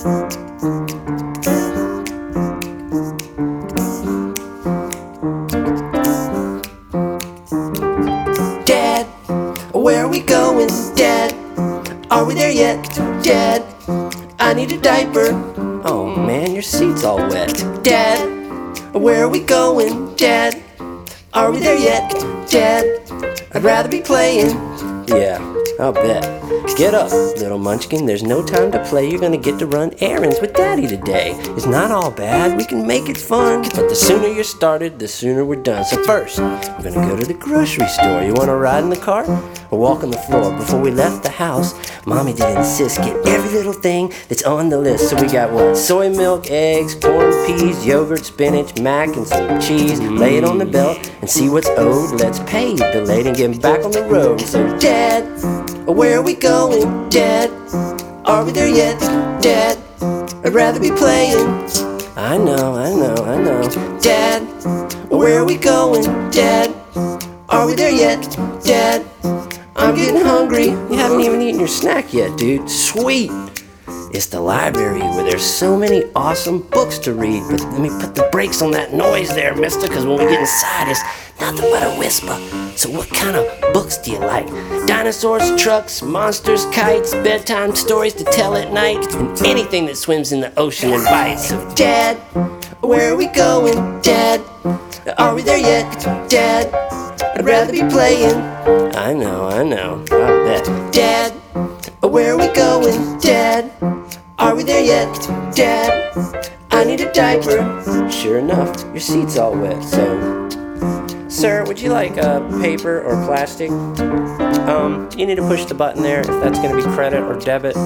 Dad, where are we going? Dad, are we there yet? Dad, I need a diaper. Oh man, your seat's all wet. Dad, where are we going? Dad, are we there yet? Dad, I'd rather be playing. Yeah, I'll bet. Get up, little munchkin. There's no time to play. You're gonna get to run errands with Daddy today. It's not all bad. We can make it fun. But the sooner you're started, the sooner we're done. So first, we're gonna go to the grocery store. You wanna ride in the car or walk on the floor? Before we left the house, Mommy did insist get every little thing that's on the list. So we got what? Soy milk, eggs, corn, peas, yogurt, spinach, mac, and some cheese. Lay it on the belt and see what's owed. Let's pay the lady and get back on the road. So Dad, where are we going? Dad, are we there yet? Dad, I'd rather be playing. I know. Dad, where are we going? Dad, are we there yet? Dad, I'm getting hungry. You haven't even eaten your snack yet, dude. Sweet. It's the library where there's so many awesome books to read. But let me put the brakes on that noise there, mister, because when we get inside, it's nothing but a whisper. So what kind of books do you like? Dinosaurs, trucks, monsters, kites, bedtime stories to tell at night, and anything that swims in the ocean and bites. So Dad, where are we going? Dad, are we there yet? Dad, I'd rather be playing. I know, I bet. Dad, where are we going? Dad, are we there yet? Dad, I need a diaper. Sure enough, your seat's all wet, so... Sir, would you like paper or plastic? You need to push the button there if that's going to be credit or debit.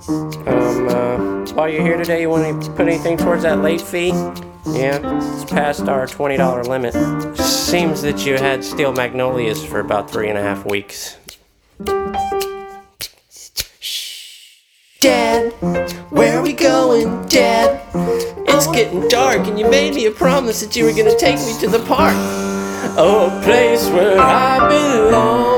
While you're here today, you want to put anything towards that late fee? Yeah, it's past our $20 limit. Seems that you had steel magnolias for about 3.5 weeks. Dad, where are we going? Dad, it's getting dark and you made me a promise that you were going to take me to the park. Oh, a place where I belong.